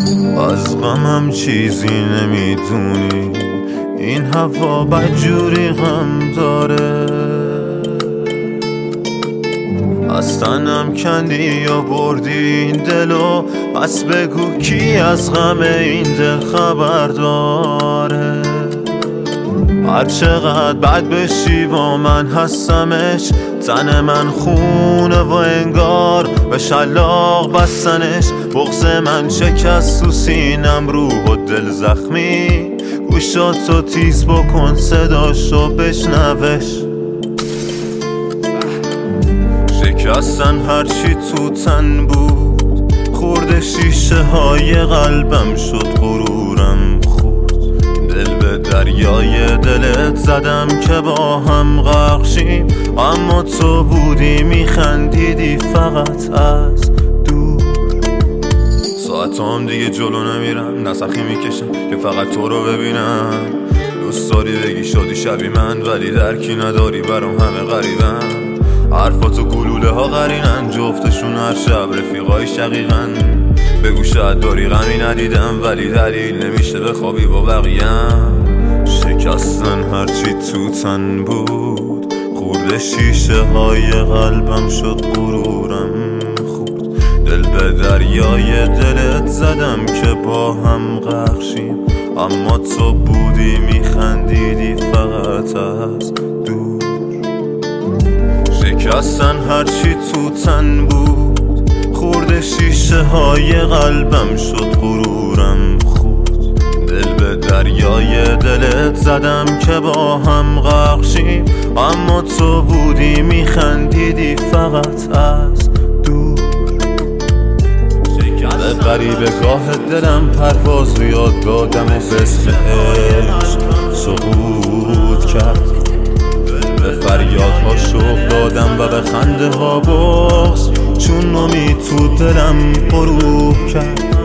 از غمم چیزی نمیدونی، این هوا بدجوری غم داره. از تنم کندی یا بردی این دلو، پس بگو کی از غم این دل خبر داره. هر چقدر بد بشی با من هستمش، تن من خونه و انگار به شلاق بستنش. بغض من شکست تو سینم، روح و دل زخمی، گوشاتو تیز بکن صداشو بشنوش. شکستن هرچی تو تن بود، خورد شیشه های قلبم شد غرورم خورد. دل به دریای دلت زدم که با هم غرق شیم، اما تو بودی میخندیدی فقط از دور. ساعتام دیگه جلو نمیرم، نسخی میکشم که فقط تو رو ببینم. دوست داری بگی شدی شبی من، ولی درکی نداری برام همه غریبم. حرفات و گلوله ها قرینن، جفتشون هر شب رفیقای شقیقن. بگو شاید داری غمی ندیدم، ولی دلیل نمیشه بخوابی با بقیم. شکستن هرچی تو تن بود، خورد شیشه های قلبم شد غرورم خورد. دل به دریای دلت زدم که با هم غرق شیم، اما تو بودی میخندیدی فقط از دور. شکستن هرچی تو تن بود، خورد شیشه های قلبم شد غرورم خورد. دل به دریای دلت زدم که با هم غرق شیم، اما تو بودی میخندیدی فقط از دور. به غریبه گاه دلم پرواز و یاد دادم و اسم عشق سقوط کرد. به فریادها شوق دادم و به خنده ها بغض، چون امید تو دلم غروب کرد.